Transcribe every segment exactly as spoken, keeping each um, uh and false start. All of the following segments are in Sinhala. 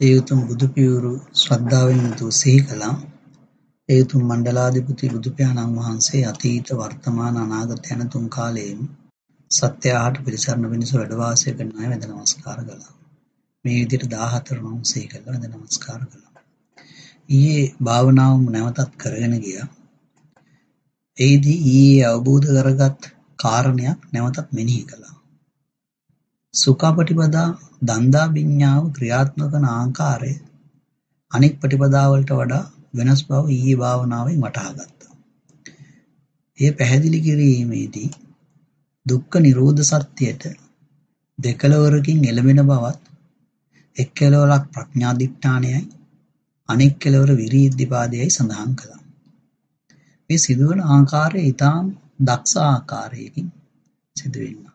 ඒ උතුම් බුදු පියවරු ශ්‍රද්ධාවෙන් යුතුව සිහි කළා. ඒ උතුම් මණ්ඩලාධිපති බුදු පියාණන් වහන්සේ අතීත වර්තමාන අනාගත යන තුන් කාලයේම සත්‍ය ආහට පිළිසරණ වෙනස වැඩ වාසය කරන අය වැඳ නමස්කාර කළා. මේ විදිහට දාහතර නම් සිහි කළා වැඳ නමස්කාර කළා. ඊයේ භාවනාවම නැවතත් කරගෙන ගියා. ඒදී ඊයේ අවබෝධ කරගත් කාරණයක් නැවතත් මෙනෙහි කළා. සුඛාපටිපදා දන්දා විඤ්ඤාව ක්‍රියාත්මක වන ආකාරය අනෙක් ප්‍රතිපදාවලට වඩා වෙනස් බව ඊයේ භාවනාවෙන් වටහා ගත්තා. ඒ පැහැදිලි කිරීමේදී දුක්ඛ නිරෝධ සත්‍යයට දෙකලවරකින් එළඹෙන බවත් එක් කෙළවරක් ප්‍රඥාදිඨානයයි අනෙක් කෙළවර විරියද්ධිපාදයයි සඳහන් කළා. මේ සිදුවන ආකාරය ඊටාම් දක්ෂ ආකාරයකින් සිදුවෙන්නක්.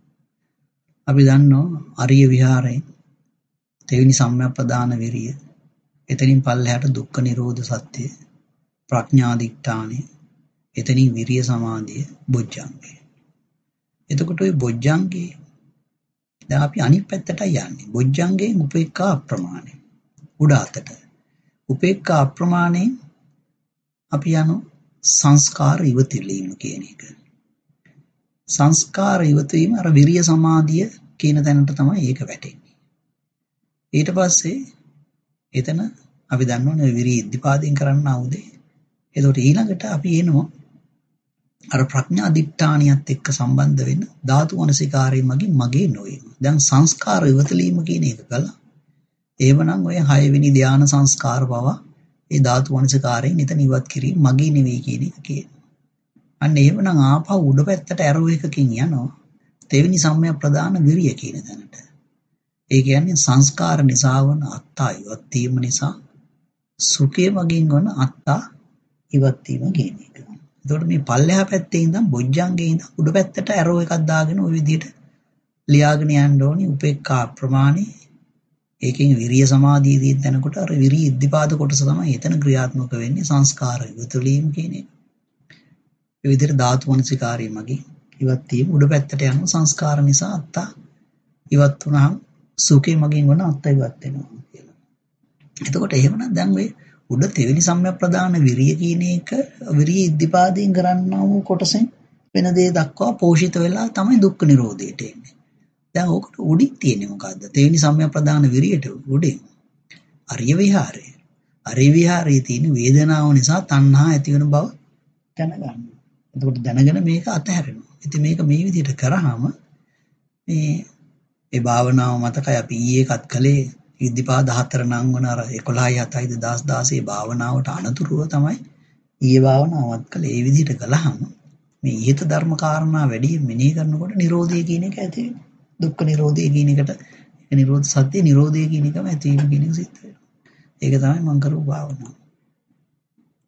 අපි දන්නවා අරිය විහාරයෙන් තෙවෙනි සම්‍යක්ප්‍රදාන විරිය, එතනින් පල්ලෙහාට දුක්ඛ නිරෝධ සත්‍ය, ප්‍රඥාදිඨානය, එතනින් විරිය සමාධිය, බොජ්ජංගය. එතකොට ওই බොජ්ජංගේ දැන් අපි අනිත් පැත්තටයි යන්නේ. බොජ්ජංගයෙන් උපේක්ඛා අප්‍රමාණය. උඩ අතට. උපේක්ඛා අප්‍රමාණයෙන් අපි යනවා සංස්කාර ඉවතිලීම කියන එක. සංස්කාර ඉවතීම අර විරිය සමාධිය කියන තැනට තමයි ඒක වැටෙන්නේ. ඊට පස්සේ එතන අපි දන්නවනේ විරිය ඉද්ධිපාදයෙන් කරන්න ආවුදේ. එතකොට ඊළඟට අපි එනවා අර ප්‍රඥා දිට්ඨානියත් එක්ක සම්බන්ධ වෙන ධාතු මනසිකාරය මගින් මගේ නොවීම. දැන් සංස්කාර ඉවතලීම කියන එක කළා. එහෙමනම් ඔය හය වෙනි ධානා සංස්කාර පවා ඒ ධාතු මනසිකාරයෙන් එතන ඉවත් කිරීම මගේ නෙවෙයි කියන එක කියනවා. අන්න එහෙමනම් ආපහු උඩ පැත්තට ඇරෝ එකකින් යනවා තෙවෙනි සම්‍යක් ප්‍රදාන විරිය කියන තැනට. ඒ කියන්නේ සංස්කාර නිසා වන අත්තා ඉවත් වීම නිසා සුඛය මගින් වන අත්තා ඉවත් වීම කියන එක. එතකොට මේ පල්ලෙහා පැත්තේ ඉඳන් බොජ්ජංගේ ඉඳන් උඩ පැත්තට ඇරෝ එකක් දාගෙන ওই විදිහට ලියාගෙන යන්න ඕනි උපේක්ඛා ප්‍රමාණය. ඒකෙන් විරිය සමාධිය දින් තැනකොට අර විරිය ඉද්ධිපාද කොටස තමයි එතන ක්‍රියාත්මක වෙන්නේ සංස්කාර ඉවතුලීම් කියන එක. ඒ විදිහට ධාතු මනසිකාරය මගින් ඉවත් වීම උඩ පැත්තට යන සංස්කාර නිසා අත්තා ඉවත් වුණාම සුඛේ මගින් වන අත්තා ඉවත් වෙනවා කියලා. එතකොට එහෙමනම් දැන් ඔය උඩ තෙවෙනි සම්‍යක් ප්‍රදාන විරිය කියන එක විරිය ඉද්ධිපාදයෙන් කරන්නා වූ කොටසෙන් වෙන දේ දක්වා පෝෂිත වෙලා තමයි දුක්ඛ නිරෝධයට එන්නේ. දැන් ඕකට උඩින් තියෙන්නේ මොකද්ද? තෙවෙනි සම්‍යක් ප්‍රදාන විරියට උඩින් අරිය විහාරය. අරිය විහාරයේ තියෙන වේදනාව නිසා තණ්හා ඇති වෙන බව දැනගන්න. එතකොට දැනගෙන මේක අතහැරෙනවා. ඉතින් මේක මේ විදිහට කරාම මේ ඒ භාවනාව මතකයි අපි ඊයේ එකත් කළේ ඉද්ධිපාද හතර නම් වන අර එකොළහයි හතයි දෙදාස් දාසයේ භාවනාවට අනතුරුව තමයි ඊයේ භාවනාවත් කළේ. ඒ විදිහට කළාම මේ ඊහිත ධර්ම කාරණා වැඩි මෙනෙහි කරනකොට නිරෝධය කියන එක ඇති වෙනවා. දුක්ඛ නිරෝධය කියන එකට නිරෝධ සත්‍ය නිරෝධය කියන එකම ඇති වීම කියන එක සිද්ධ වෙනවා. ඒක තමයි මම කරපු භාවනාව.